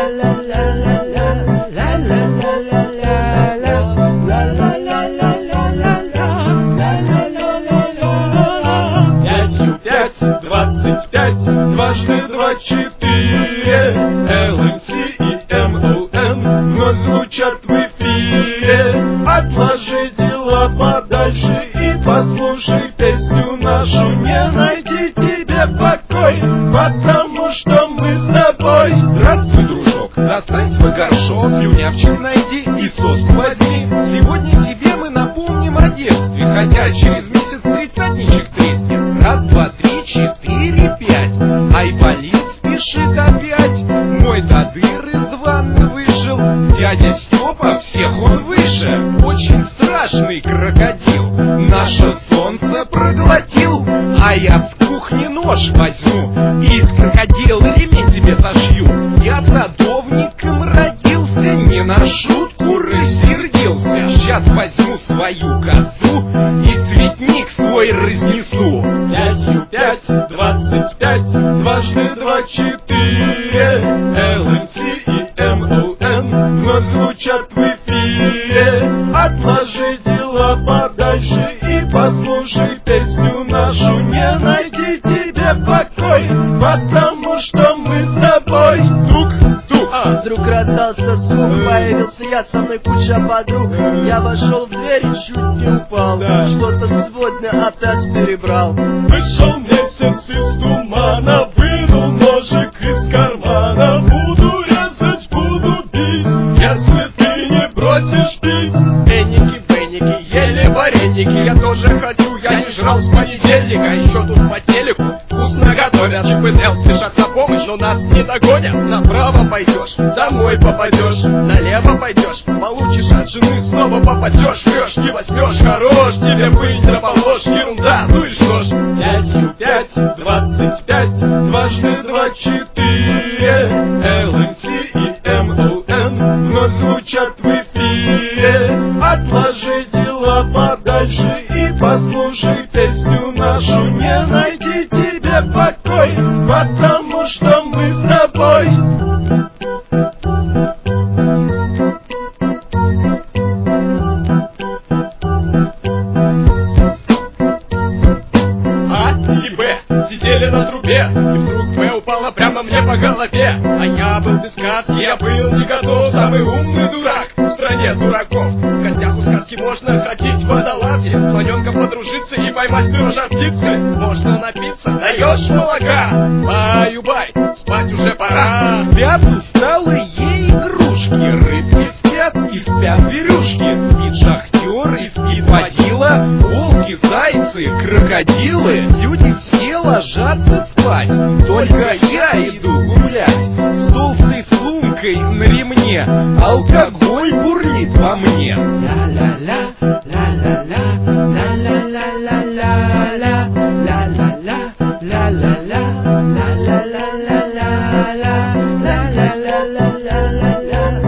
Дважды два четыре. ЛМС и МОН вновь звучат в эфире. Отложи дела подальше и послушай песню нашу. Не найти тебе покой, потому что мы с тобой. Здравствуй, дружок, достань свой горшок, слюнявчик найди и соску возьми. Сегодня тебе мы напомним о детстве, хотя через месяц тридцатничек треснет. Раз, два, три, четыре, пять. Айболит спешит опять. Мой до дыр из ванны вышел. Дядя Степа, всех он выше. Очень страшный крокодил наше солнце проглотил. А я с кухни нож возьму и из крокодила ремень тебе сошью. Я садовником родился, не на шутку рассердился. Сейчас возьму свою козу и цветник свой разнесу. 5, 25, дважды два четыре. ЛМС и МОН вновь звучат в эфире. Отложи дела подальше и послушай песню нашу. Не найти тебе покой, потому что мы с тобой. Вдруг раздался звук, появился я, со мной куча подруг. Я вошел в дверь и чуть не упал. Что-то сегодня опять перебрал. Вышел месяц из тумана, вынул ножик из кармана. Буду резать, буду бить, если ты не бросишь пить. Бенники, ели вареники. Я тоже хочу, я не жрал с понедельника. Еще тут по телеку вкусно готовят. Чип и Дейл спешат на помощь, но нас не догонят. Направо пойдешь, домой попадешь. Налево пойдешь, получишь от жены, снова попадешь. Врешь, не возьмешь, хорош тебе быть, да положь. Ерунда, ну и что ж. 5, 25, дважды два четыре. ЛМС и МОН вновь звучат в эфире. Отложи дела подальше и послушай песню нашу. Не найти тебе покой, потому что мы с тобой. Сидели на трубе, и вдруг Б упала прямо мне по голове. А я был без сказки, я был не готов. Самый умный дурак в стране дураков. В гостях у сказки можно ходить в водолазке, с слоненком подружиться и поймать пирожа птицы. Можно напиться, даешь молока. Баю-бай, спать уже пора. Спят усталые игрушки, рыбки спят и спят зверюшки. Спит шахтер и спит водила, волки, зайцы, крокодилы. Люди все ложатся спать, только я иду гулять. С толстой сумкой на ремне, алкоголь бурлит во мне. Ла-ла-ла, ла-ла-ла, ла-ла-ла-ла-ла-ла, ла-ла-ла, ла-ла-ла, ла-ла-ла-ла-ла-ла, ла-ла-ла-ла-ла-ла.